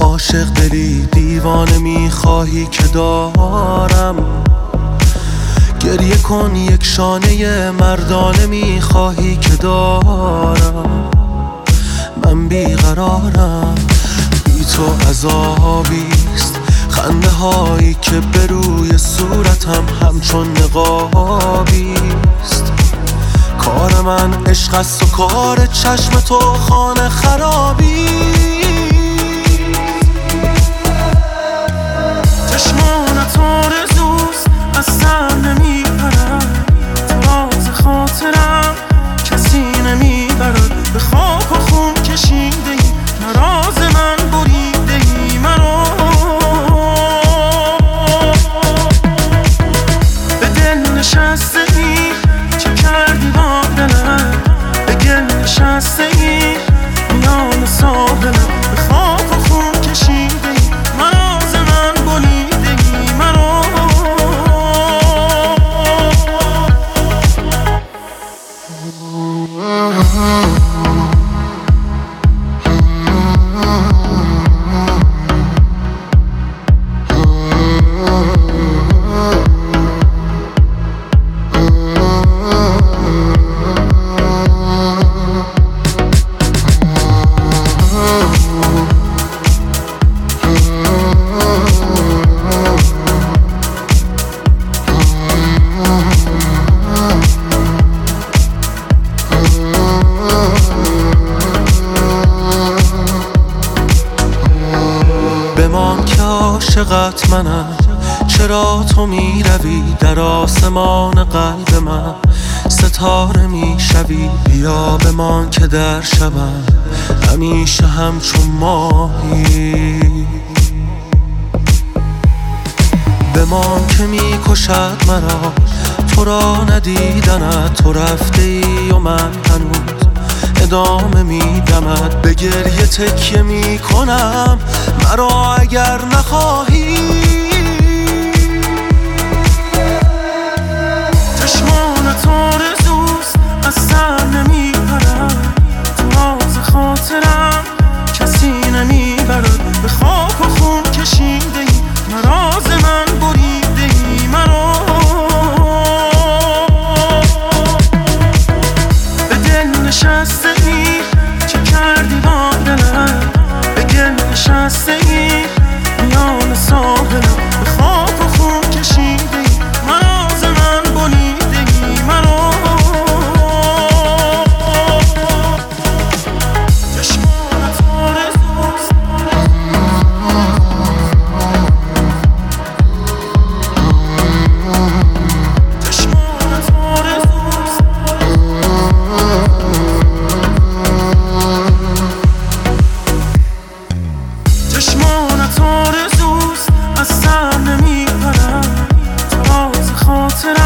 عاشق دلی دیوانه میخواهی که دارم، گریه کن یک شانه مردانه میخواهی که دارم. من بیقرارم، بی تو عذابیست، خنده هایی که به روی صورتم همچون نقابیست. کار من عشق است و کار چشم تو خانه خرابی. چشمانت آرزوست از سر نمیپرد، تو راز خاطرم کسی نمیبرد. به خاک و خون کشیده ای نراز من بریده ای مرا. به دل نشسته ای چه کردی با دلم، به گل نشسته ای میان ساحلم. به خاک و خون کشیده ای نراز من بریده ای مرا. بمان که عاشقت منم، چرا تو میروی در آسمان قلب من ستاره میشوی. بیا بمان که در شبم همیشه همچون ماهی. بمان که میکشد مرا تو را ندیدنت، تو رفته ای و من هنوز ادامه میدمد. به گریه تکیه میکنم مرا اگر نخواهی. چشمانت آرزوست از سر نمیپرد، تو راز خاطرم کسی نمیبرد. به خاک و خون کشیده ای نراز من بریده ای مرا. به دل نشسته ای چه کردی با دلم، به گل نشسته ای میان ساحلم. به خاک و خون کشیده ای نراز من بریده ای مرا. چشمانت آرزوست چشمانت آرزوست چشمانت آرزوست از سر نمیپرد، تو راز خاطرم